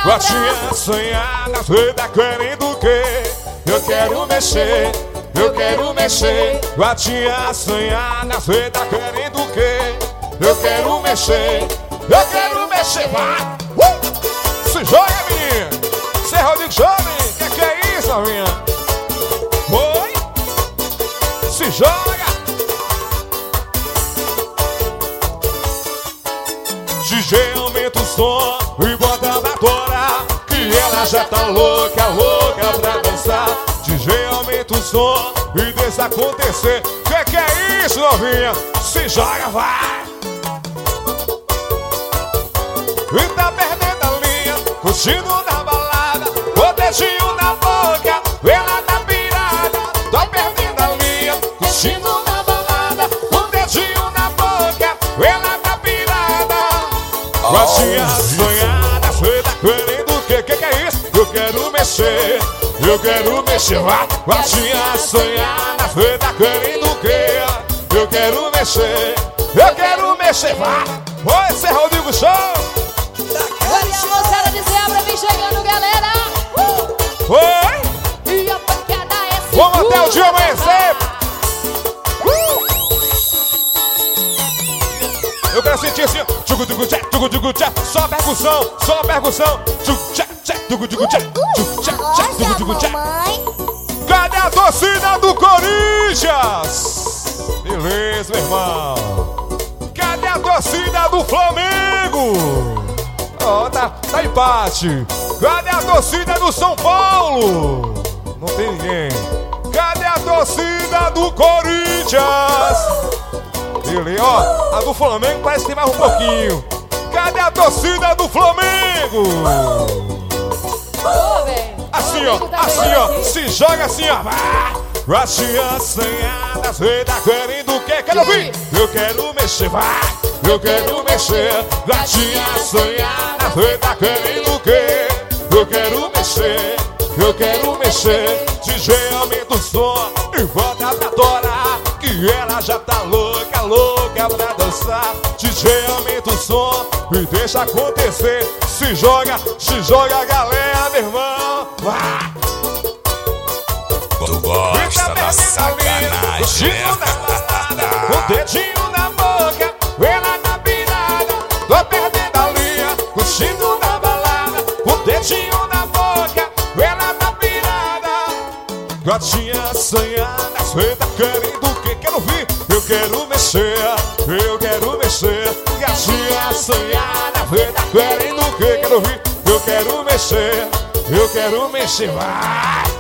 Gatinha assanhada, você tá querendo o quê? Eu quero mexer, eu quero mexer. Gatinha assanhada, você tá querendo o quê? Eu quero mexer, eu quero mexer. Vai! Se joga, menina! Cê é Rodrigo Jovem, que é isso, minha? Oi! Se joga! DJ aumenta o som e bota pra torar, que ela já tá louca, louca pra dançar. DJ aumenta o som e deixa acontecer. Que é isso, novinha? Se joga, vai! E tá perdendo a linha, curtindo na balada, o dedinho na boca, ela tá pirada. Tá perdendo a linha, curtindo na balada, o dedinho na boca, ela tá pirada. Gatinha sonhada, você tá querendo o quê? Que é isso? Eu quero mexer, eu quero mexer. Gatinha sonhada, você tá querendo o quê? Eu quero mexer, eu quero mexer. Oi, esse é Rodrigo Show. Olha a moçada de Zebra, vem chegando, galera. Oi! E a pancada é segura. Vamos até o dia amanhecer. Eu quero sentir assim, tchugu-tchugu-tchá, tchugu-tchugu-tchá. Só percussão, só percussão. Tchugu-tchá-tchá, tchugu-tchugu-tchá, tchugu-tchá-tchá, tchugu-tchugu-tchá. Cadê a torcida do Corinthians? Beleza, meu irmão. Cadê a torcida do Flamengo? Ó, tá empate. Cadê a torcida do São Paulo? Não tem ninguém. Cadê a torcida do Corinthians? Ele, ó, a do Flamengo parece que tem mais um pouquinho. Cadê a torcida do Flamengo? Assim, ó, se joga assim, ó. Gatinha assanhada, você tá querendo o quê? Quero ouvir? Eu quero mexer, vai. Eu quero mexer. Gatinha assanhada, você tá querendo o quê? Eu quero mexer, eu quero mexer. DJ aumenta o som e volta pra torar, que ela já tá louca, louca pra dançar. DJ aumenta o som e deixa acontecer. Se joga, galera, meu irmão. Vai! Tu gosta da sacanagem, o dedinho na boca, ela tá pirada. Tô perdendo a linha, curtindo na balada, o dedinho na boca, ela tá pirada. Gatinha assanhada, você tá querendo o quê? Quero ouvir, eu quero mexer, eu quero mexer. Gatinha assanhada, você tá querendo o quê? Quero ouvir, eu quero mexer, eu quero mexer. Vai!